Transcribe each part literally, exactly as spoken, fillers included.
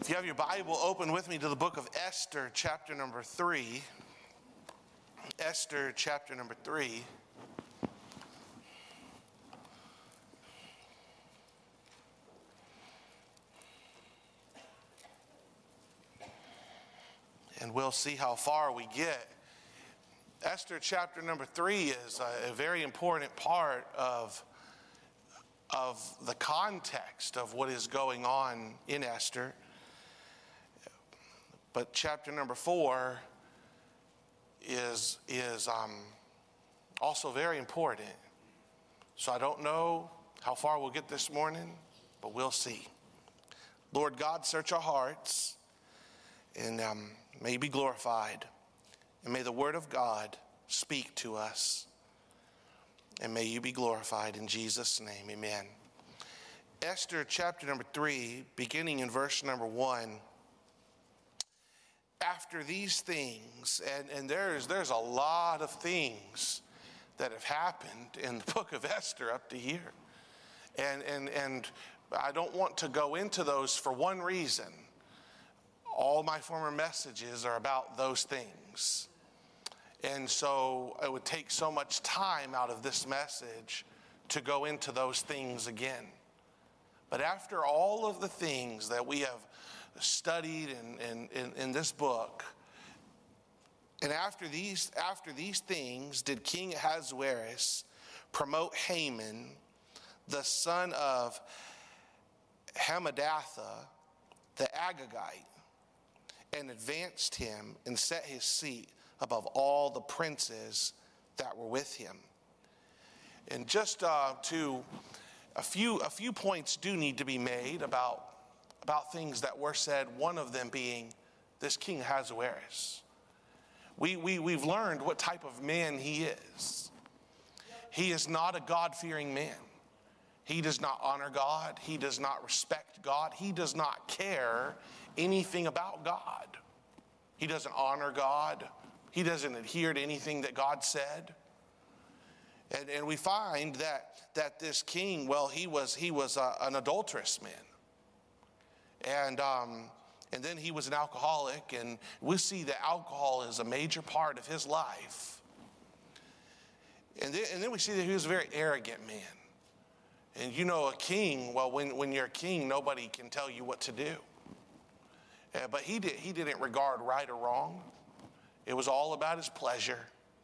If you have your Bible, open with me to the book of Esther, chapter number three. Esther, chapter number three. And we'll see how far we get. Esther, chapter number three is a, a very important part of, of the context of what is going on in Esther. But chapter number four is, is um, also very important. So I don't know how far we'll get this morning, but we'll see. Lord God, search our hearts, and um, may you be glorified. And may the word of God speak to us. And may you be glorified in Jesus' name, amen. Esther chapter number three, beginning in verse number one. After these things, and, and there's, there's a lot of things that have happened in the book of Esther up to here. And, and, and I don't want to go into those for one reason. All my former messages are about those things. And so it would take so much time out of this message to go into those things again. But after all of the things that we have studied in, in, in, in this book, and after these, after these things did King Ahasuerus promote Haman, the son of Hammedatha, the Agagite, and advanced him and set his seat above all the princes that were with him. And just uh, to a few a few points do need to be made about about things that were said. One of them being this King Ahasuerus. We we we've learned what type of man he is. He is not a God-fearing man. He does not honor God. He does not respect God. He does not care anything about God. He doesn't honor God. He doesn't adhere to anything that God said. And, and we find that that this king, well, he was he was uh, an adulterous man. And um, and then he was an alcoholic, and we see that alcohol is a major part of his life. And then, and then we see that he was a very arrogant man. And you know, a king, well, when, when you're a king, nobody can tell you what to do. Uh, but he did he didn't regard right or wrong. It was all about his pleasure.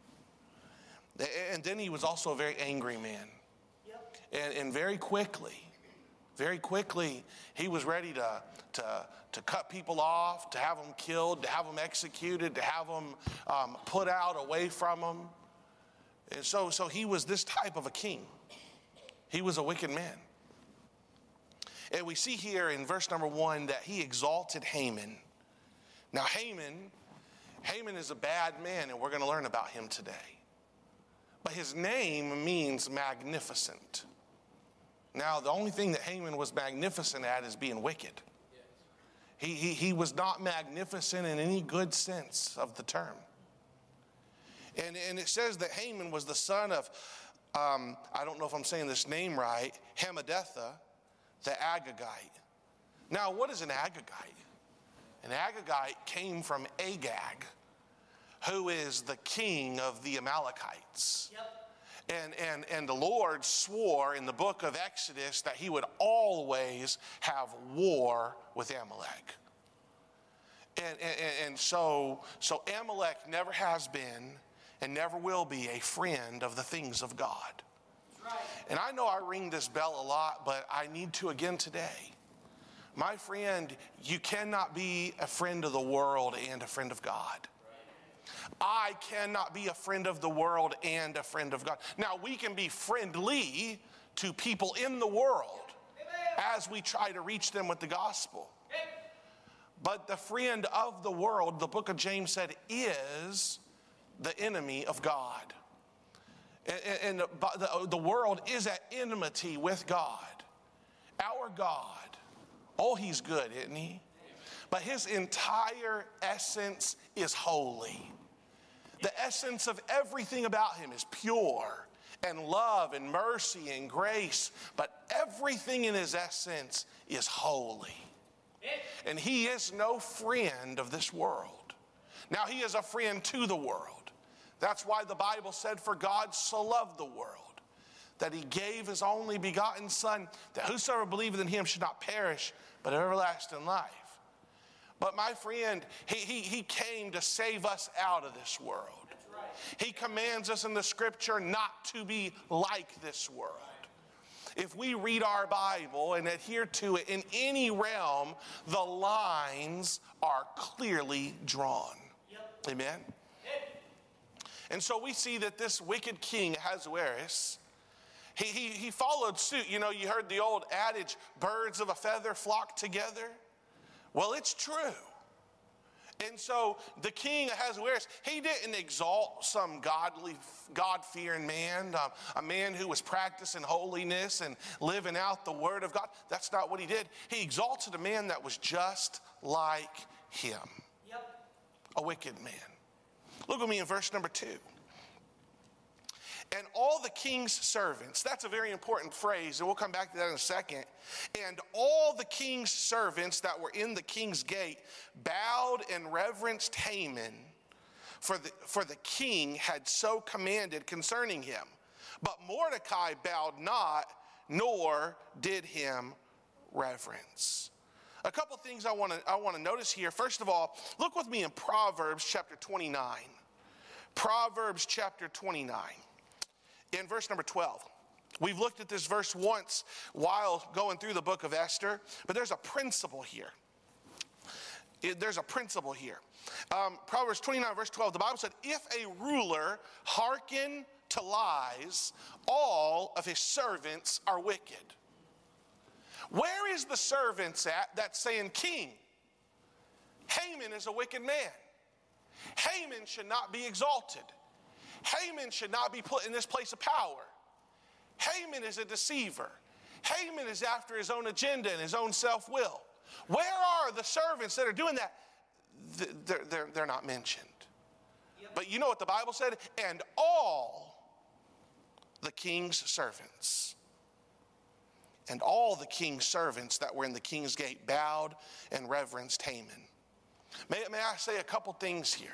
And then he was also a very angry man. Yep. And, and very quickly, very quickly, he was ready to, to, to cut people off, to have them killed, to have them executed, to have them um, put out away from him. And so, so he was this type of a king. He was a wicked man. And we see here in verse number one that he exalted Haman. Now Haman, Haman is a bad man, and we're going to learn about him today. But his name means magnificent. Now the only thing that Haman was magnificent at is being wicked. Yes. He, he, he was not magnificent in any good sense of the term. And, and it says that Haman was the son of, um, I don't know if I'm saying this name right, Hammedatha, the Agagite. Now, what is an Agagite? An Agagite came from Agag, who is the king of the Amalekites. Yep. And, and, and the Lord swore in the book of Exodus that he would always have war with Amalek. And, and, and so, so Amalek never has been and never will be a friend of the things of God. Right. And I know I ring this bell a lot, but I need to again today. My friend, you cannot be a friend of the world and a friend of God. I cannot be a friend of the world and a friend of God. Now, we can be friendly to people in the world as we try to reach them with the gospel. But the friend of the world, the book of James said, is the enemy of God. And the world is at enmity with God. Our God, oh, he's good, isn't he? But his entire essence is holy. The essence of everything about him is pure and love and mercy and grace, but everything in his essence is holy. And he is no friend of this world. Now, he is a friend to the world. That's why the Bible said, for God so loved the world, that he gave his only begotten Son, that whosoever believeth in him should not perish, but have everlasting life. But my friend, he, he, he came to save us out of this world. He commands us in the scripture not to be like this world. If we read our Bible and adhere to it in any realm, the lines are clearly drawn. Yep. Amen? Yep. And so we see that this wicked king, Ahasuerus, he, he, he followed suit. You know, you heard the old adage, birds of a feather flock together. Well, it's true. And so the king Ahasuerus, he didn't exalt some godly, God-fearing man, um, a man who was practicing holiness and living out the word of God. That's not what he did. He exalted a man that was just like him. Yep. A wicked man. Look at me in verse number two. And all the king's servants, that's a very important phrase, and we'll come back to that in a second. And all the king's servants that were in the king's gate bowed and reverenced Haman, for the, for the king had so commanded concerning him. But Mordecai bowed not, nor did him reverence. A couple things I want to I want to notice here. First of all, look with me in Proverbs chapter twenty-nine. Proverbs chapter twenty-nine. In verse number twelve. We've looked at this verse once while going through the book of Esther, but there's a principle here. It, there's a principle here. Um, Proverbs twenty-nine, verse twelve, the Bible said, if a ruler hearken to lies, all of his servants are wicked. Where is the servants at that's saying, king, Haman is a wicked man. Haman should not be exalted. Haman should not be put in this place of power. Haman is a deceiver. Haman is after his own agenda and his own self-will. Where are the servants that are doing that? They're, they're, they're not mentioned. Yep. But you know what the Bible said? And all the king's servants. And all the king's servants that were in the king's gate bowed and reverenced Haman. May, may I say a couple things here?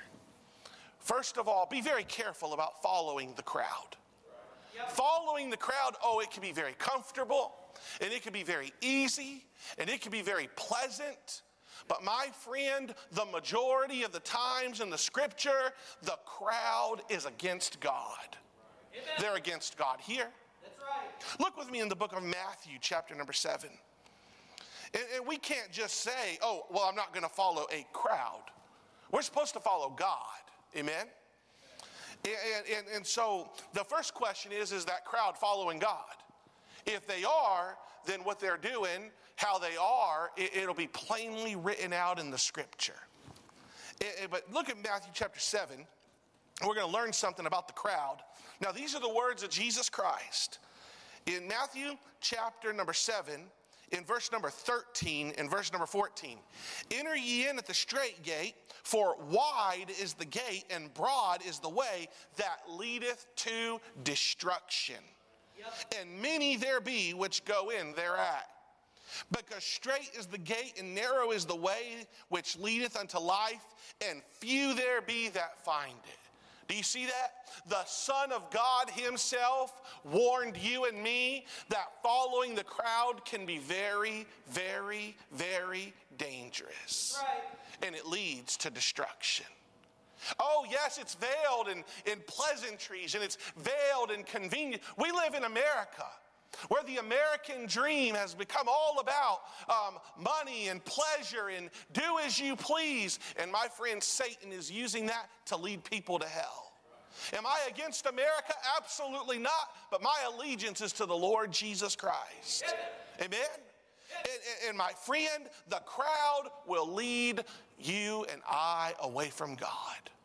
First of all, be very careful about following the crowd. Yep. Following the crowd, oh, it can be very comfortable, and it can be very easy, and it can be very pleasant. But my friend, the majority of the times in the scripture, the crowd is against God. Amen. They're against God here. That's right. Look with me in the book of Matthew, chapter number seven. And, and we can't just say, oh, well, I'm not going to follow a crowd. We're supposed to follow God. Amen? And, and, and so the first question is, is that crowd following God? If they are, then what they're doing, how they are, it, it'll be plainly written out in the scripture. It, it, but look at Matthew chapter seven. We're going to learn something about the crowd. Now, these are the words of Jesus Christ. In Matthew chapter number seven, in verse number thirteen and verse number fourteen. Enter ye in at the strait gate, for wide is the gate and broad is the way that leadeth to destruction. Yep. And many there be which go in thereat. Because strait is the gate and narrow is the way which leadeth unto life, and few there be that find it. Do you see that? The Son of God himself warned you and me that following the crowd can be very, very, very dangerous. Right. And it leads to destruction. Oh, yes, it's veiled in, in pleasantries and it's veiled in convenience. We live in America, where the American dream has become all about um, money and pleasure and do as you please. And my friend, Satan is using that to lead people to hell. Am I against America? Absolutely not. But my allegiance is to the Lord Jesus Christ. Amen? And, and my friend, the crowd will lead you and I away from God.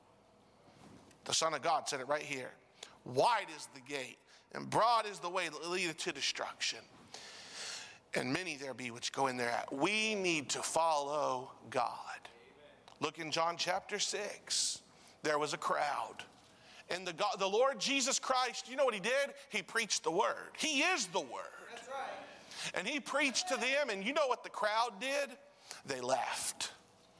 The Son of God said it right here. Wide is the gate, and broad is the way that leadeth to destruction. And many there be which go in thereat. We need to follow God. Amen. Look in John chapter six. There was a crowd. And the, God, the Lord Jesus Christ, you know what he did? He preached the word. He is the word. That's right. And he preached to them, and you know what the crowd did? they left.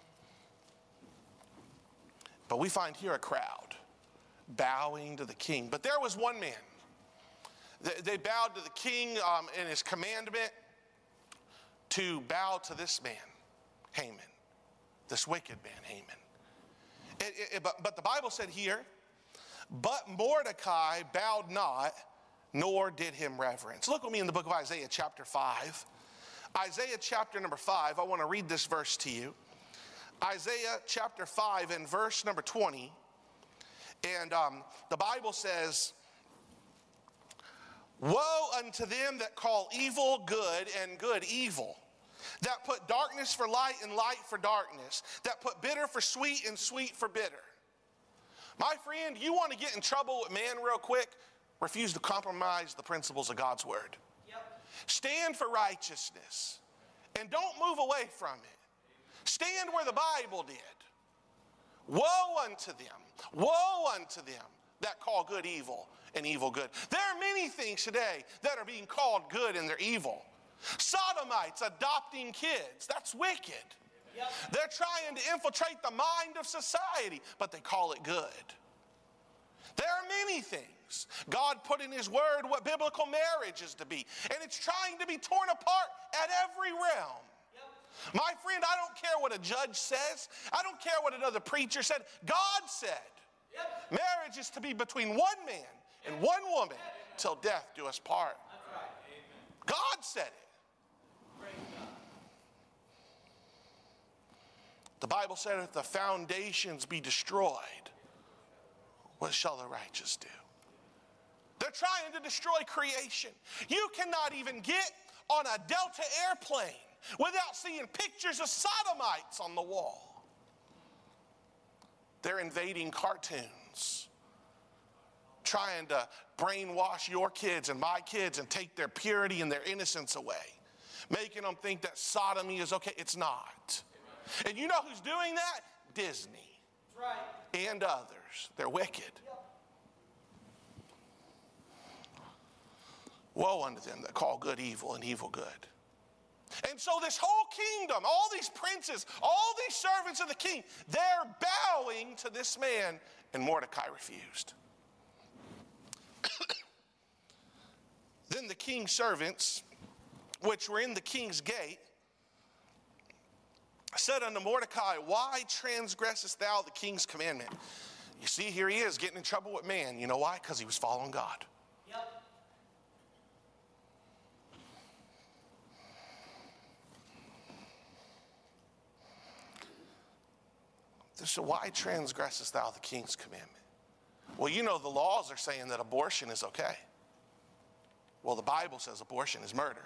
But we find here a crowd bowing to the king. But there was one man. They, they bowed to the king um, in his commandment to bow to this man, Haman, this wicked man, Haman. It, it, but, but the Bible said here, but Mordecai bowed not, nor did him reverence. Look with me in the book of Isaiah chapter five. Isaiah chapter number five, I want to read this verse to you. Isaiah chapter five and verse number twenty. And um, the Bible says, woe unto them that call evil good and good evil, that put darkness for light and light for darkness, that put bitter for sweet and sweet for bitter. My friend, you want to get in trouble with man real quick? Refuse to compromise the principles of God's word. Yep. Stand for righteousness and don't move away from it. Stand where the Bible did. Woe unto them, woe unto them that call good evil and evil good. There are many things today that are being called good and they're evil. Sodomites adopting kids, that's wicked. Yep. They're trying to infiltrate the mind of society, but they call it good. There are many things. God put in his word what biblical marriage is to be, and it's trying to be torn apart at every realm. Yep. My friend, I don't care what a judge says. I don't care what another preacher said. God said, yep, marriage is to be between one man and one woman till death do us part. That's right. Amen. God said it. The Bible said, if the foundations be destroyed, what shall the righteous do? They're trying to destroy creation. You cannot even get on a Delta airplane without seeing pictures of sodomites on the wall. They're invading cartoons, trying to brainwash your kids and my kids and take their purity and their innocence away, making them think that sodomy is okay. It's not. And you know who's doing that? Disney. That's right. And others. They're wicked. Yep. Woe unto them that call good evil and evil good. And so this whole kingdom, all these princes, all these servants of the king, they're bowing to this man, and Mordecai refused. Then the king's servants, which were in the king's gate, said unto Mordecai, why transgressest thou the king's commandment? You see, here he is getting in trouble with man. You know why? Because he was following God. Yep. So why transgressest thou the king's commandment? Well, you know the laws are saying that abortion is okay. Well, the Bible says abortion is murder.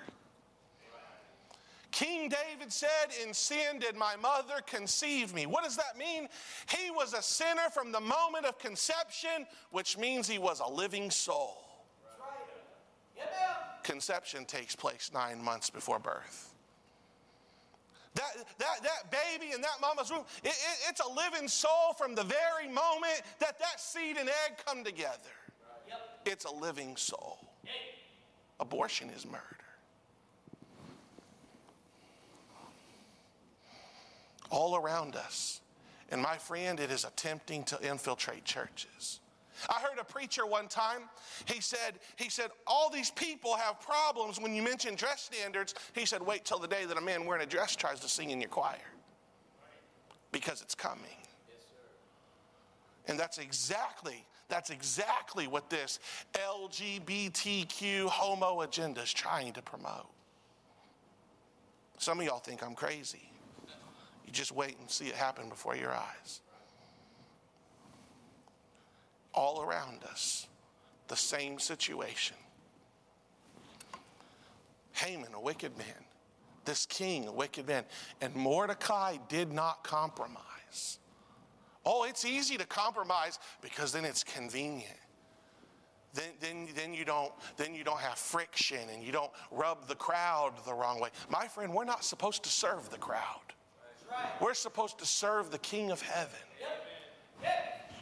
King David said, in sin did my mother conceive me. What does that mean? He was a sinner from the moment of conception, which means he was a living soul. Right. Conception takes place nine months before birth. That, that, that baby in that mama's womb, it, it, it's a living soul from the very moment that that seed and egg come together. Yep. It's a living soul. Yep. Abortion is murder. All around us. And my friend, it is attempting to infiltrate churches. I heard a preacher one time, he said, he said, all these people have problems when you mention dress standards. He said, wait till the day that a man wearing a dress tries to sing in your choir. Because it's coming. Yes, sir. And that's exactly, that's exactly what this L G B T Q homo agenda is trying to promote. Some of y'all think I'm crazy. You just wait and see it happen before your eyes. All around us, the same situation. Haman, a wicked man. This king, a wicked man. And Mordecai did not compromise. Oh, it's easy to compromise because then it's convenient. Then, then, then, you don't, then you don't have friction and you don't rub the crowd the wrong way. My friend, we're not supposed to serve the crowd. Right. We're supposed to serve the King of heaven. Yep. Yep.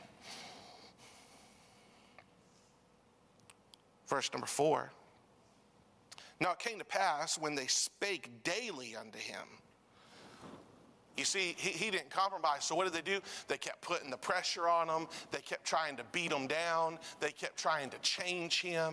Verse number four. Now it came to pass when they spake daily unto him see, he, he didn't compromise. So what did they do? They kept putting the pressure on him. They kept trying to beat him down. They kept trying to change him.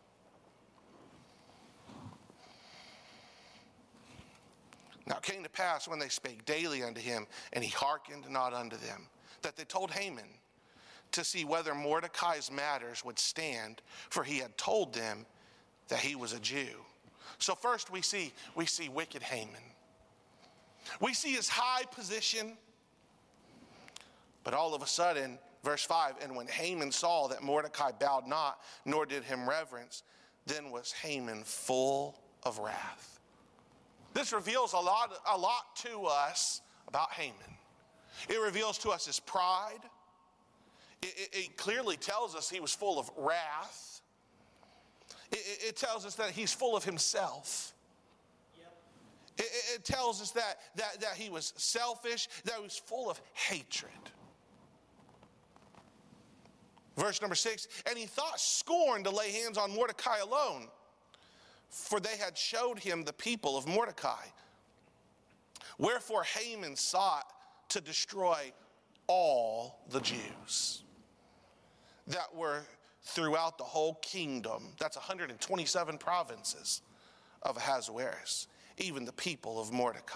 Now it came to pass when they spake daily unto him, and he hearkened not unto them, that they told Haman to see whether Mordecai's matters would stand, for he had told them that he was a Jew. So first we see, we see wicked Haman. We see his high position, but all of a sudden, verse five, and when Haman saw that Mordecai bowed not, nor did him reverence, then was Haman full of wrath. This reveals a lot, a lot to us about Haman. It reveals to us his pride. It, it, it clearly tells us he was full of wrath. It, it, it tells us that he's full of himself. Yep. It, it, it tells us that, that, that he was selfish, that he was full of hatred. Verse number six, and he thought scorn to lay hands on Mordecai alone, for they had showed him the people of Mordecai. Wherefore Haman sought to destroy all the Jews that were throughout the whole kingdom. That's one hundred twenty-seven provinces of Ahasuerus, even the people of Mordecai.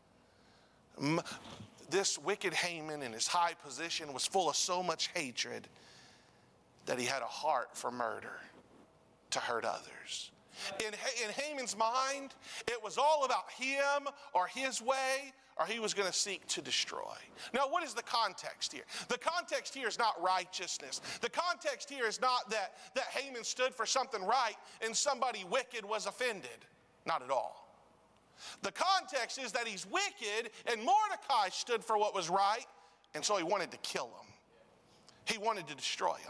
This wicked Haman in his high position was full of so much hatred that he had a heart for murder, to hurt others. In, in Haman's mind, it was all about him or his way, or he was going to seek to destroy. Now, what is the context here? The context here is not righteousness. The context here is not that, that Haman stood for something right and somebody wicked was offended. Not at all. The context is that he's wicked and Mordecai stood for what was right, and so he wanted to kill him. He wanted to destroy him.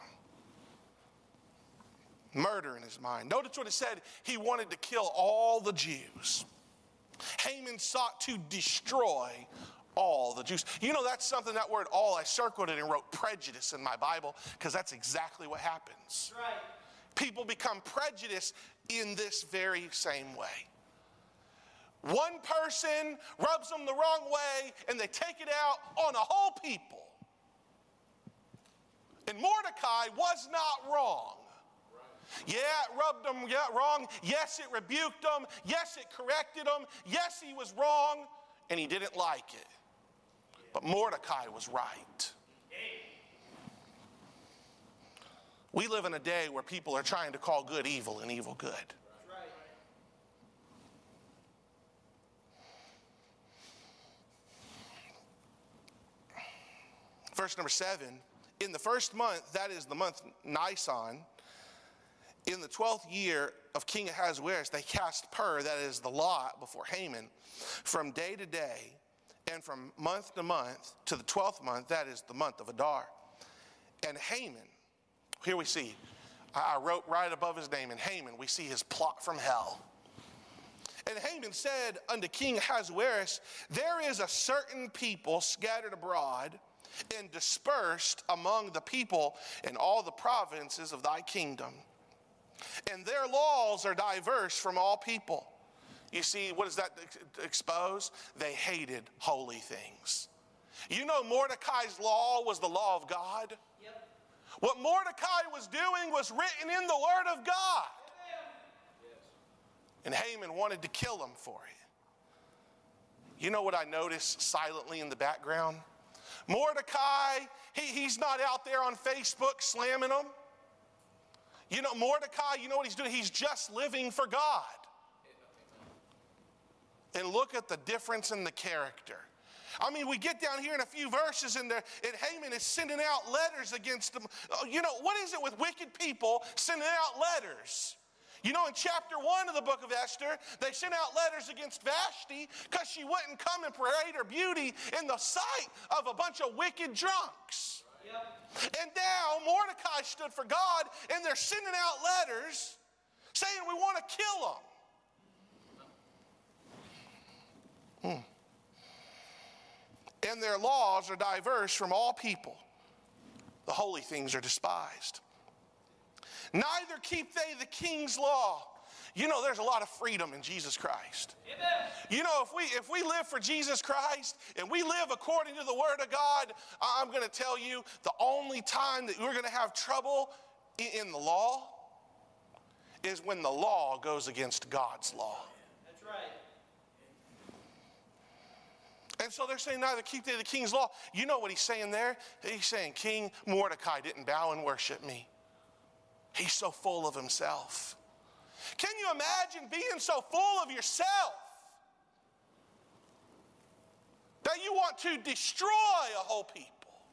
Murder in his mind. Notice what it said. He wanted to kill all the Jews. Haman sought to destroy all the Jews. You know, that's something, that word all, I circled it and wrote prejudice in my Bible, because that's exactly what happens. Right. People become prejudiced in this very same way. One person rubs them the wrong way and they take it out on a whole people. And Mordecai was not wrong. Yeah, it rubbed them yeah, wrong. Yes, it rebuked them. Yes, it corrected them. Yes, he was wrong, and he didn't like it. But Mordecai was right. We live in a day where people are trying to call good evil and evil good. Verse number seven, in the first month, that is the month Nisan, in the twelfth year of King Ahasuerus, they cast pur, that is the lot, before Haman, from day to day, and from month to month, to the twelfth month, that is the month of Adar. And Haman, here we see, I wrote right above his name, in Haman, we see his plot from hell. And Haman said unto King Ahasuerus, there is a certain people scattered abroad and dispersed among the people in all the provinces of thy kingdom. And their laws are diverse from all people. You see, what does that expose? They hated holy things. You know, Mordecai's law was the law of God. Yep. What Mordecai was doing was written in the Word of God. Yes. And Haman wanted to kill him for it. You know what I noticed silently in the background? Mordecai, he, he's not out there on Facebook slamming them. You know, Mordecai, you know what he's doing? He's just living for God. And look at the difference in the character. I mean, we get down here in a few verses and, and Haman is sending out letters against them. You know, what is it with wicked people sending out letters? You know, in chapter one of the book of Esther, they sent out letters against Vashti because she wouldn't come and parade her beauty in the sight of a bunch of wicked drunks. Yep. And now Mordecai stood for God, and they're sending out letters saying we want to kill him. Hmm. And their laws are diverse from all people. The holy things are despised. Neither keep they the king's law. You know, there's a lot of freedom in Jesus Christ. Amen. You know, if we if we live for Jesus Christ and we live according to the Word of God, I'm going to tell you the only time that we're going to have trouble in the law is when the law goes against God's law. That's right. And so they're saying neither keep they the king's law. You know what he's saying there? He's saying King Mordecai didn't bow and worship me. He's so full of himself. Can you imagine being so full of yourself that you want to destroy a whole people?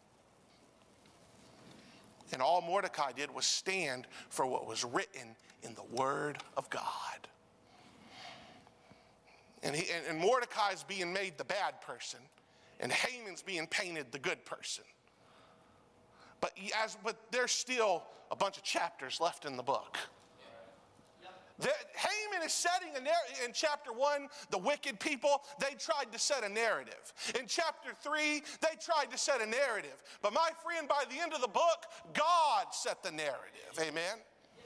And all Mordecai did was stand for what was written in the Word of God. And, he, and, and Mordecai's being made the bad person, and Haman's being painted the good person. But, he, as, but there's still a bunch of chapters left in the book. That Haman is setting a narrative. In chapter one, the wicked people, they tried to set a narrative. In chapter three, they tried to set a narrative. But my friend, by the end of the book, God set the narrative. Amen?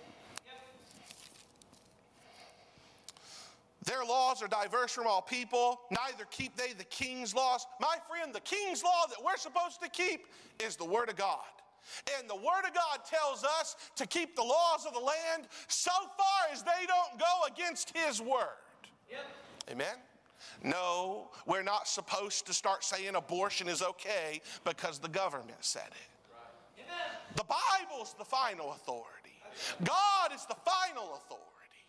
Their laws are diverse from all people, neither keep they the king's laws. My friend, the king's law that we're supposed to keep is the Word of God. And the Word of God tells us to keep the laws of the land so far as they don't go against His Word. Yep. Amen? No, we're not supposed to start saying abortion is okay because the government said it. Right. Amen. The Bible's the final authority. God is the final authority.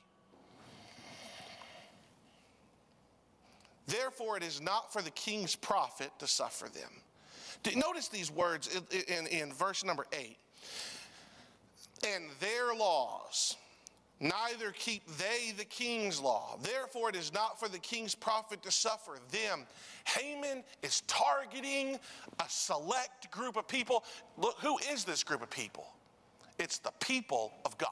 Therefore, it is not for the king's profit to suffer them. Notice these words in, in, in verse number eight. And their laws, neither keep they the king's law. Therefore, it is not for the king's profit to suffer them. Haman is targeting a select group of people. Look, who is this group of people? It's the people of God.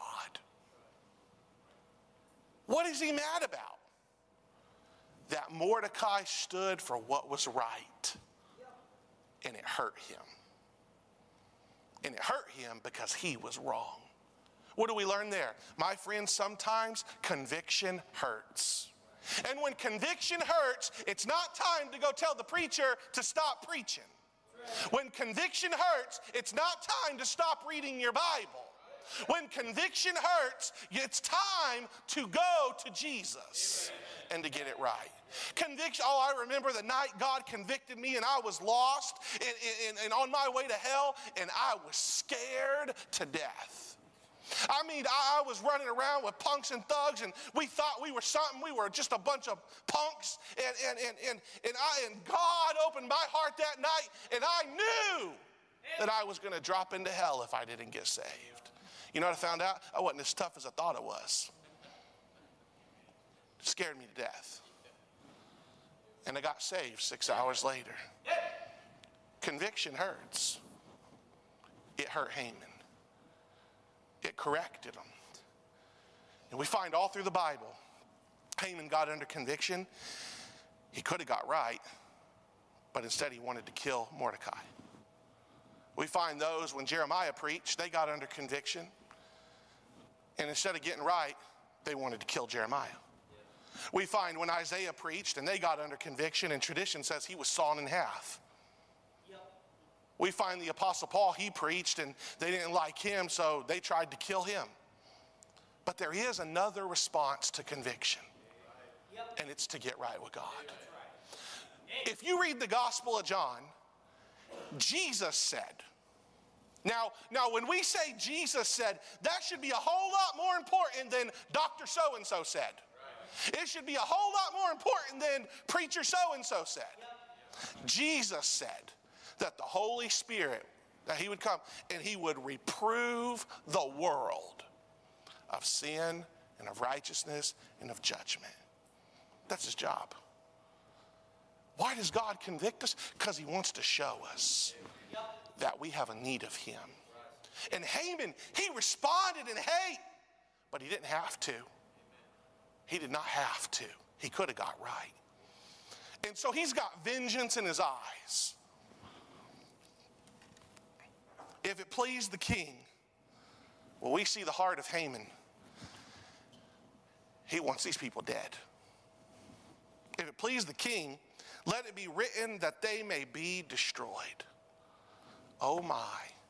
What is he mad about? That Mordecai stood for what was right. And it hurt him. And it hurt him because he was wrong. What do we learn there? My friends, sometimes conviction hurts. And when conviction hurts, it's not time to go tell the preacher to stop preaching. When conviction hurts, it's not time to stop reading your Bible. When conviction hurts, it's time to go to Jesus and to get it right. Conviction, oh, I remember the night God convicted me and I was lost and, and, and on my way to hell, and I was scared to death. I mean, I, I was running around with punks and thugs, and we thought we were something. We were just a bunch of punks, and, and, and, and, and, I, and God opened my heart that night, and I knew that I was going to drop into hell if I didn't get saved. You know what I found out? I wasn't as tough as I thought I was. It scared me to death. And I got saved six hours later. Conviction hurts. It hurt Haman. It corrected him. And we find all through the Bible, Haman got under conviction. He could have got right, but instead he wanted to kill Mordecai. We find those when Jeremiah preached, they got under conviction. And instead of getting right, they wanted to kill Jeremiah. We find when Isaiah preached and they got under conviction, and tradition says he was sawn in half. Yep. We find the Apostle Paul, he preached and they didn't like him, so they tried to kill him. But there is another response to conviction. Yep. And it's to get right with God. Right. If you read the Gospel of John, Jesus said, Now, now, when we say Jesus said, that should be a whole lot more important than Doctor So-and-so said. Right. It should be a whole lot more important than Preacher So-and-so said. Yep. Jesus said that the Holy Spirit, that he would come and he would reprove the world of sin and of righteousness and of judgment. That's his job. Why does God convict us? Because he wants to show us that we have a need of him. And Haman, he responded in hate, but he didn't have to. He did not have to. He could have got right. And so he's got vengeance in his eyes. If it pleased the king, well, we see the heart of Haman. He wants these people dead. If it please the king, let it be written that they may be destroyed. Oh my.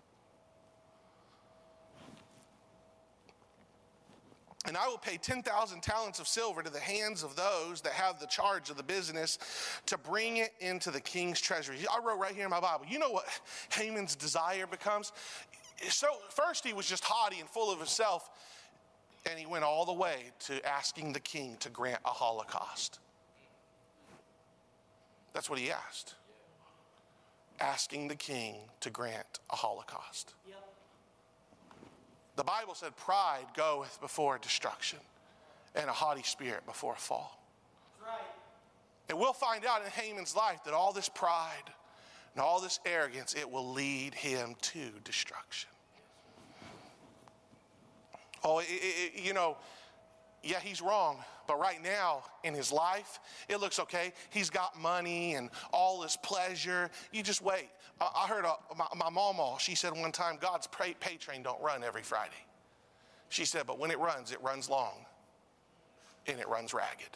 And I will pay ten thousand talents of silver to the hands of those that have the charge of the business to bring it into the king's treasury. I wrote right here in my Bible, you know what Haman's desire becomes? So first he was just haughty and full of himself, and he went all the way to asking the king to grant a holocaust. That's what he asked. Asking the king to grant a holocaust. Yep. The Bible said pride goeth before destruction and a haughty spirit before a fall. That's right. And we'll find out in Haman's life that all this pride and all this arrogance, it will lead him to destruction. Oh, it, it, you know, yeah, he's wrong. But right now in his life, it looks okay. He's got money and all this pleasure. You just wait. I, I heard a, my, my mama, she said one time, God's pay, pay train don't run every Friday. She said, but when it runs, it runs long and it runs ragged.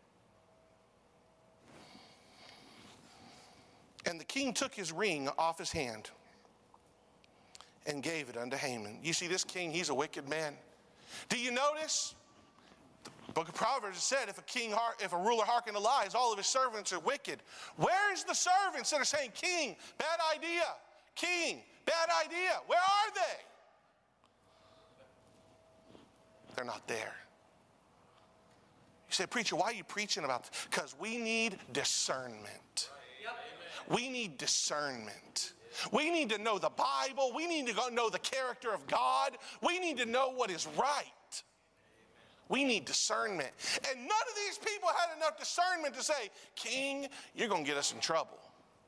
And the king took his ring off his hand and gave it unto Haman. You see, this king, he's a wicked man. Do you notice? The book of Proverbs said, if a king, if a ruler hearken to lies, all of his servants are wicked. Where is the servants that are saying, king, bad idea, king, bad idea? Where are they? They're not there. You say, preacher, why are you preaching about this? Because we need discernment. We need discernment. We need to know the Bible. We need to know the character of God. We need to know what is right. We need discernment. And none of these people had enough discernment to say, king, you're going to get us in trouble.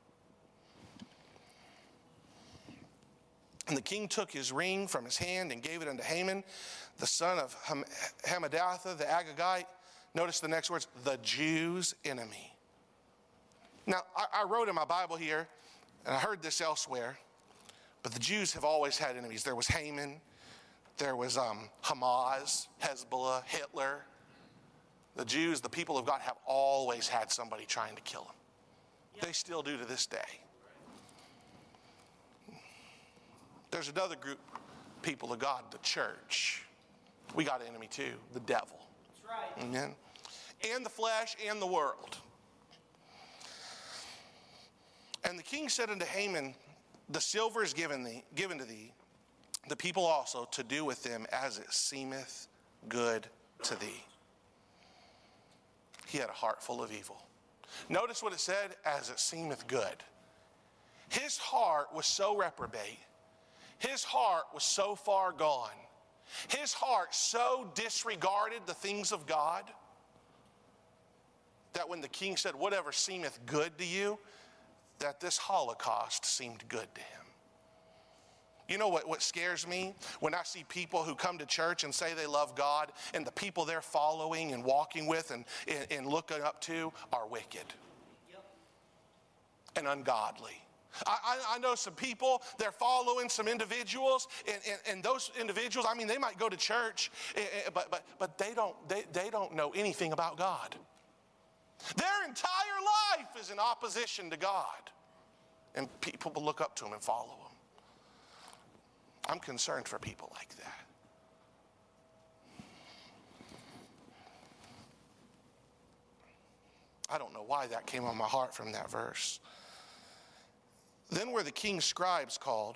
And the king took his ring from his hand and gave it unto Haman, the son of Hammedatha, the Agagite. Notice the next words, the Jews' enemy. Now, I, I wrote in my Bible here, and I heard this elsewhere, but the Jews have always had enemies. There was Haman, there was um, Hamas, Hezbollah, Hitler. The Jews, the people of God, have always had somebody trying to kill them. Yep. They still do to this day. There's another group, people of God, the church. We got an enemy too, the devil. That's right. Amen. And the flesh and the world. And the king said unto Haman, the silver is given thee, given to thee, the people also to do with them as it seemeth good to thee. He had a heart full of evil. Notice what it said, as it seemeth good. His heart was so reprobate. His heart was so far gone. His heart so disregarded the things of God that when the king said, whatever seemeth good to you, that this Holocaust seemed good to him. You know what, what scares me? When I see people who come to church and say they love God, and the people they're following and walking with and, and, and looking up to are wicked. Yep. And ungodly. I, I, I know some people, they're following some individuals, and, and, and those individuals, I mean, they might go to church, but, but, but they, don't, they, they don't know anything about God. Their entire life is in opposition to God. And people will look up to them and follow them. I'm concerned for people like that. I don't know why that came on my heart from that verse. Then were the king's scribes called.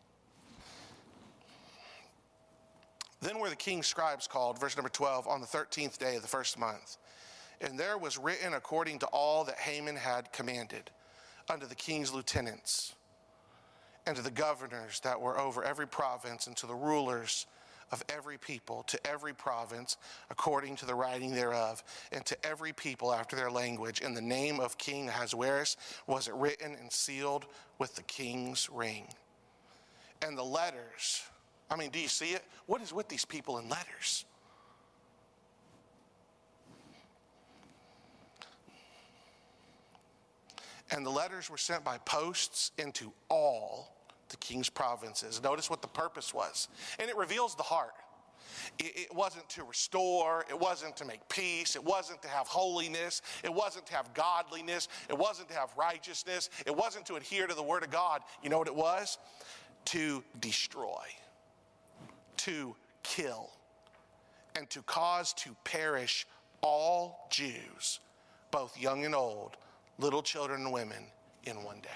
Then were the king's scribes called, verse number twelve, on the thirteenth day of the first month. And there was written according to all that Haman had commanded unto the king's lieutenants and to the governors that were over every province and to the rulers of every people, to every province according to the writing thereof, and to every people after their language. In the name of King Ahasuerus was it written and sealed with the king's ring. And the letters, I mean, do you see it? What is with these people in letters? And the letters were sent by posts into all the king's provinces. Notice what the purpose was. And it reveals the heart. It, it wasn't to restore. It wasn't to make peace. It wasn't to have holiness. It wasn't to have godliness. It wasn't to have righteousness. It wasn't to adhere to the word of God. You know what it was? To destroy, to kill, and to cause to perish all Jews, both young and old, little children and women, in one day.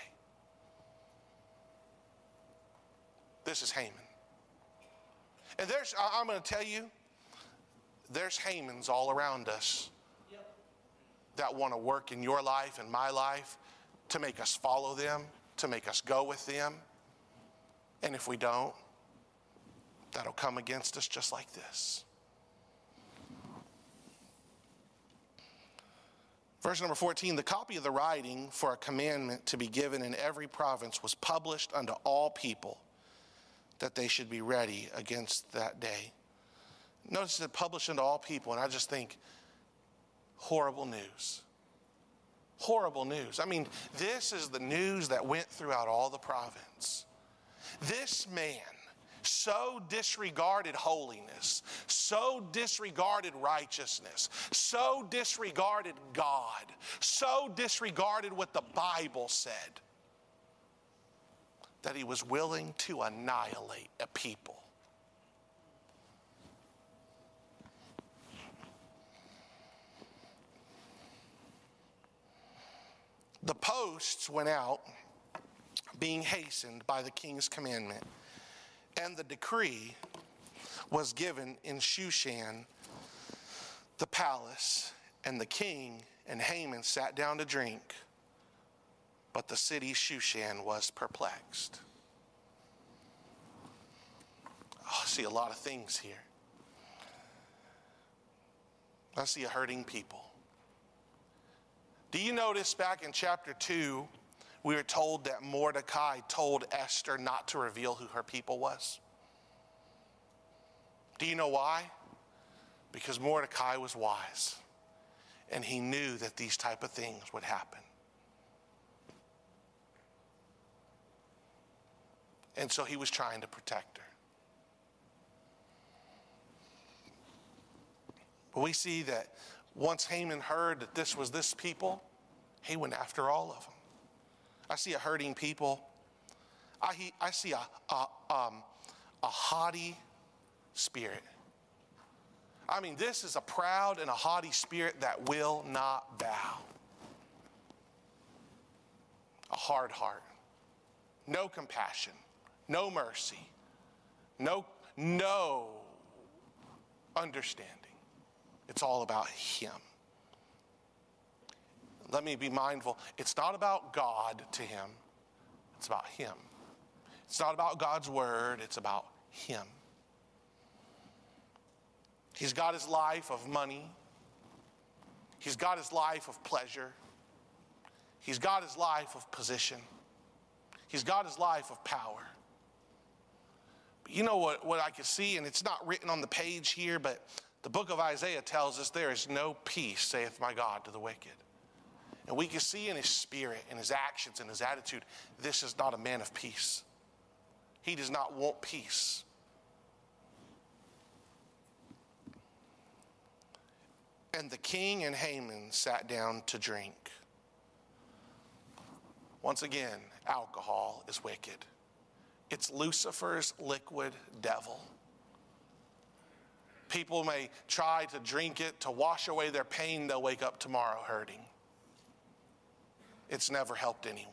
This is Haman. And there's, I'm going to tell you, there's Hamans all around us that want to work in your life and my life to make us follow them, to make us go with them. And if we don't, that'll come against us just like this. Verse number fourteen, the copy of the writing for a commandment to be given in every province was published unto all people, that they should be ready against that day. Notice it published unto all people, and I just think, horrible news. Horrible news. I mean, this is the news that went throughout all the province. This man so disregarded holiness, so disregarded righteousness, so disregarded God, so disregarded what the Bible said, that he was willing to annihilate a people. The posts went out, being hastened by the king's commandment, and the decree was given in Shushan, the palace, and the king and Haman sat down to drink, but the city Shushan was perplexed. Oh, I see a lot of things here. I see a hurting people. Do you notice back in chapter two, we were told that Mordecai told Esther not to reveal who her people was? Do you know why? Because Mordecai was wise, and he knew that these type of things would happen. And so he was trying to protect her. But we see that once Haman heard that this was this people, he went after all of them. I see a hurting people. I, I see a, a, um, a haughty spirit. I mean, this is a proud and a haughty spirit that will not bow. A hard heart. No compassion. No mercy. No, no understanding. It's all about him. Let me be mindful. It's not about God to him. It's about him. It's not about God's word. It's about him. He's got his life of money. He's got his life of pleasure. He's got his life of position. He's got his life of power. But you know what, what I can see, and it's not written on the page here, but the book of Isaiah tells us there is no peace, saith my God, to the wicked. And we can see in his spirit, in his actions, in his attitude, this is not a man of peace. He does not want peace. And the king and Haman sat down to drink. Once again, alcohol is wicked. It's Lucifer's liquid devil. People may try to drink it to wash away their pain. They'll wake up tomorrow hurting. It's never helped anyone.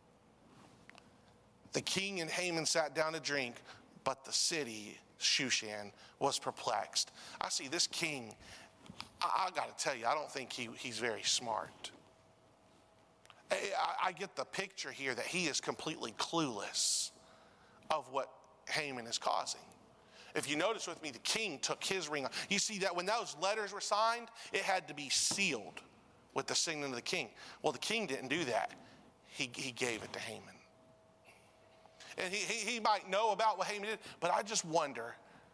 The king and Haman sat down to drink, but the city, Shushan, was perplexed. I see this king, I, I got to tell you, I don't think he, he's very smart. I, I get the picture here that he is completely clueless of what Haman is causing. If you notice with me, the king took his ring off. You see that when those letters were signed, it had to be sealed with the signet of the king. Well, the king didn't do that. He, he gave it to Haman. And he, he, he might know about what Haman did, but I just wonder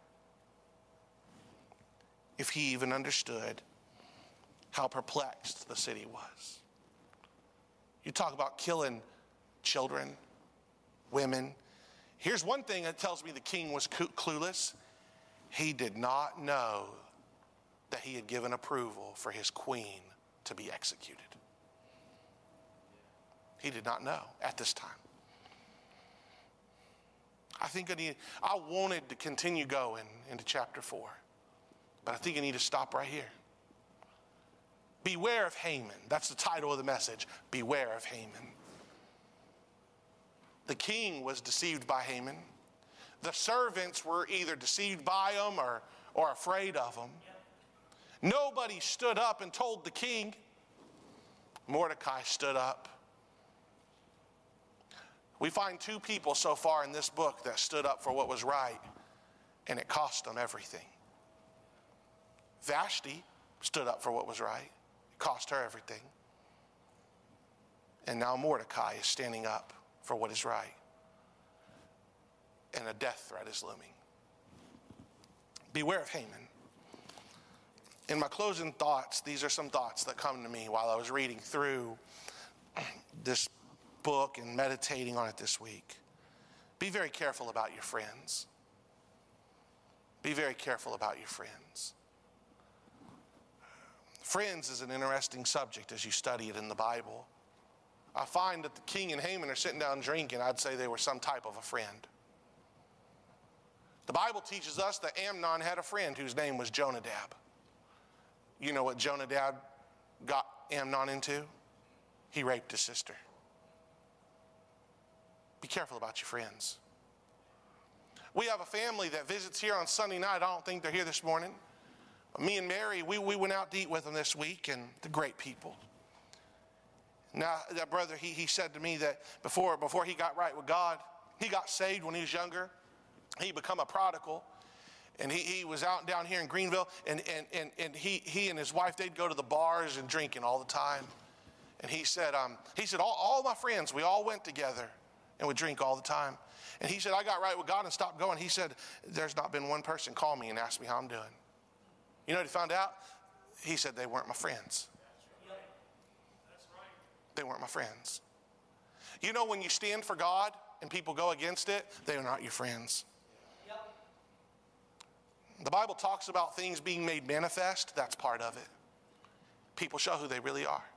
if he even understood how perplexed the city was. You talk about killing children, women. Here's one thing that tells me the king was clueless. he did not know that he had given approval for his queen to be executed. He did not know at this time. I think I need, I wanted to continue going into chapter four, but I think I need to stop right here. Beware of Haman. That's the title of the message. Beware of Haman. The king was deceived by Haman. The servants were either deceived by him or, or afraid of him. Nobody stood up and told the king. Mordecai stood up. We find two people so far in this book that stood up for what was right, and it cost them everything. Vashti stood up for what was right. It cost her everything. And now Mordecai is standing up for what is right. And a death threat is looming. Beware of Haman. In my closing thoughts, these are some thoughts that come to me while I was reading through this book and meditating on it this week. Be very careful about your friends. Be very careful about your friends. Friends is an interesting subject as you study it in the Bible. I find that the king and Haman are sitting down drinking. I'd say they were some type of a friend. The Bible teaches us that Amnon had a friend whose name was Jonadab. You know what Jonadab got Amnon into? He raped his sister. Be careful about your friends. We have a family that visits here on Sunday night. I don't think they're here this morning. Me and Mary, we, we went out to eat with them this week, and they're great people. Now, that brother, he, he said to me that before, before he got right with God, he got saved when he was younger. He become a prodigal. And he, he was out down here in Greenville, and, and, and, and he, he and his wife, they'd go to the bars and drinking all the time. And he said, um, he said, all, all my friends, we all went together and would drink all the time. And he said, I got right with God and stopped going. He said, there's not been one person call me and ask me how I'm doing. You know what he found out? He said they weren't my friends. That's right. They weren't my friends. You know, when you stand for God and people go against it, they are not your friends. Yep. The Bible talks about things being made manifest. That's part of it. People show who they really are.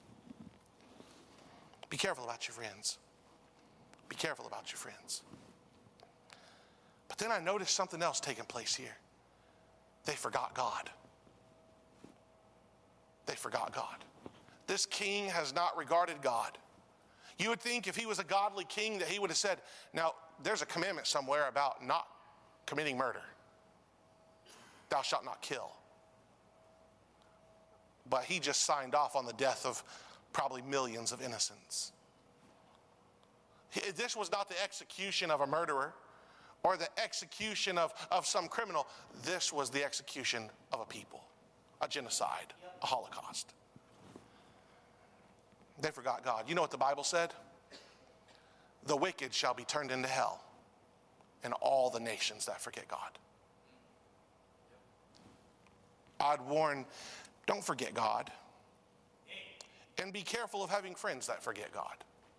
Be careful about your friends. Be careful about your friends. But then I noticed something else taking place here. They forgot God. They forgot God. This king has not regarded God. You would think if he was a godly king that he would have said, now there's a commandment somewhere about not committing murder. Thou shalt not kill. But he just signed off on the death of probably millions of innocents. This was not the execution of a murderer or the execution of, of some criminal. This was the execution of a people, a genocide, a Holocaust. They forgot God. You know what the Bible said? The wicked shall be turned into hell, and all the nations that forget God. I'd warn, don't forget God. And be careful of having friends that forget God.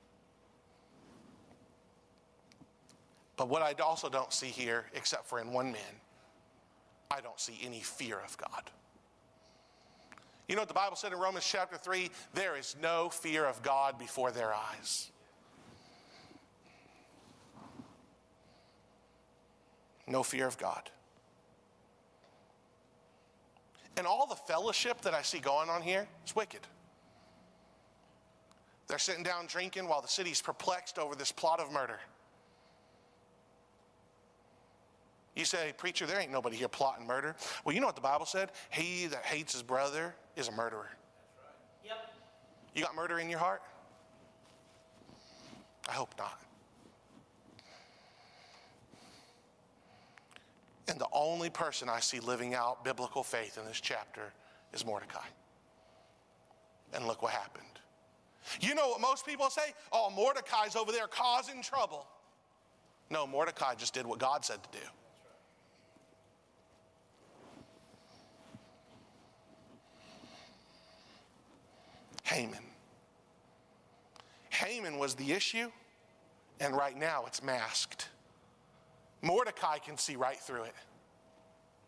But what I also don't see here, except for in one man, I don't see any fear of God. You know what the Bible said in Romans chapter three? There is no fear of God before their eyes. No fear of God. And all the fellowship that I see going on here is wicked. They're sitting down drinking while the city's perplexed over this plot of murder. You say, preacher, there ain't nobody here plotting murder. Well, you know what the Bible said? He that hates his brother is a murderer. That's right. Yep. You got murder in your heart? I hope not. And the only person I see living out biblical faith in this chapter is Mordecai. And look what happened. You know what most people say? Oh, Mordecai's over there causing trouble. No, Mordecai just did what God said to do. Haman. Haman was the issue, and right now it's masked. Mordecai can see right through it.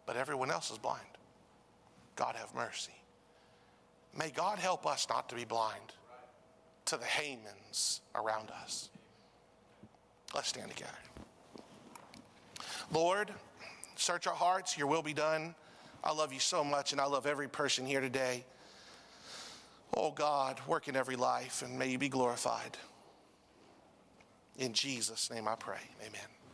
but everyone else is blind. God have mercy. May God help us not to be blind to the Hamans around us. Let's stand together. Lord, search our hearts. Your will be done. I love you so much, and I love every person here today. Oh God, work in every life, and may you be glorified. In Jesus' name I pray. Amen.